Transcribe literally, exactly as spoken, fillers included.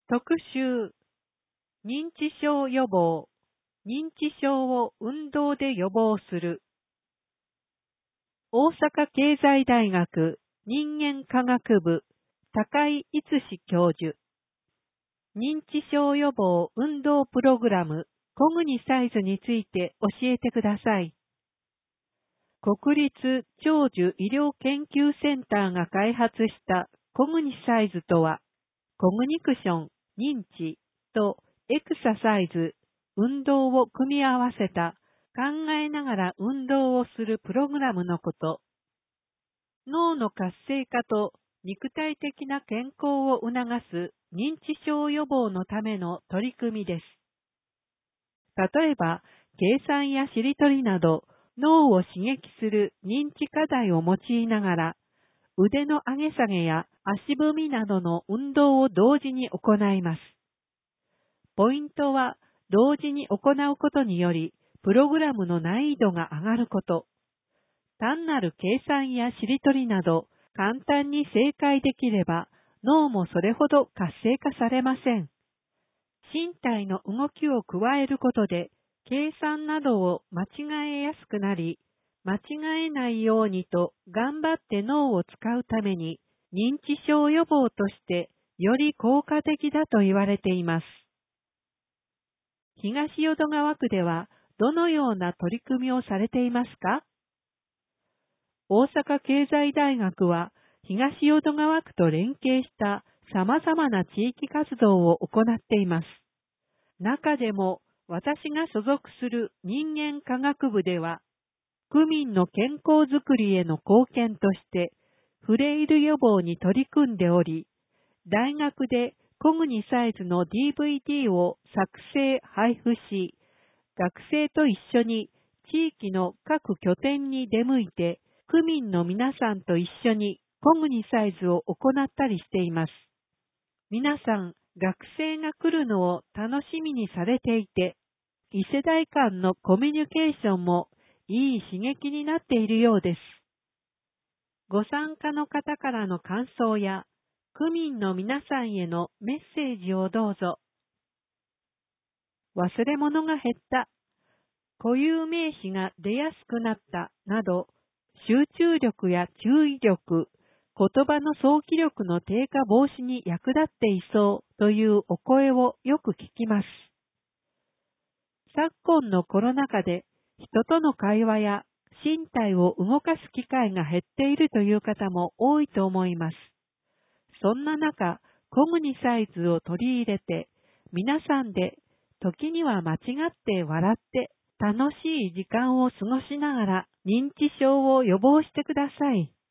特集、認知症予防、認知症を運動で予防する。大阪経済大学人間科学部高井逸志教授。認知症予防運動プログラムコグニサイズについて教えてください。国立長寿医療研究センターが開発したコグニサイズとは、コグニクション、認知とエクササイズ、運動を組み合わせた考えながら運動をするプログラムのこと。脳の活性化と肉体的な健康を促す認知症予防のための取り組みです。例えば、計算やしりとりなど脳を刺激する認知課題を用いながら、腕の上げ下げや足踏みなどの運動を同時に行います。ポイントは、同時に行うことにより、プログラムの難易度が上がること。単なる計算やしりとりなど、簡単に正解できれば、脳もそれほど活性化されません。身体の動きを加えることで、計算などを間違えやすくなり、間違えないようにと頑張って脳を使うために、認知症予防としてより効果的だと言われています。東淀川区ではどのような取り組みをされていますか？大阪経済大学は東淀川区と連携した様々な地域活動を行っています。中でも私が所属する人間科学部では、区民の健康づくりへの貢献としてフレイル予防に取り組んでおり、大学でコグニサイズの ディーブイディー を作成・配布し、学生と一緒に地域の各拠点に出向いて、区民の皆さんと一緒にコグニサイズを行ったりしています。皆さん、学生が来るのを楽しみにされていて、異世代間のコミュニケーションもいい刺激になっているようです。ご参加の方からの感想や、区民の皆さんへのメッセージをどうぞ。忘れ物が減った、固有名詞が出やすくなったなど、集中力や注意力、言葉の想起力の低下防止に役立っていそうというお声をよく聞きます。昨今のコロナ禍で人との会話や身体を動かす機会が減っているという方も多いと思います。そんな中、コグニサイズを取り入れて、皆さんで時には間違って笑って楽しい時間を過ごしながら認知症を予防してください。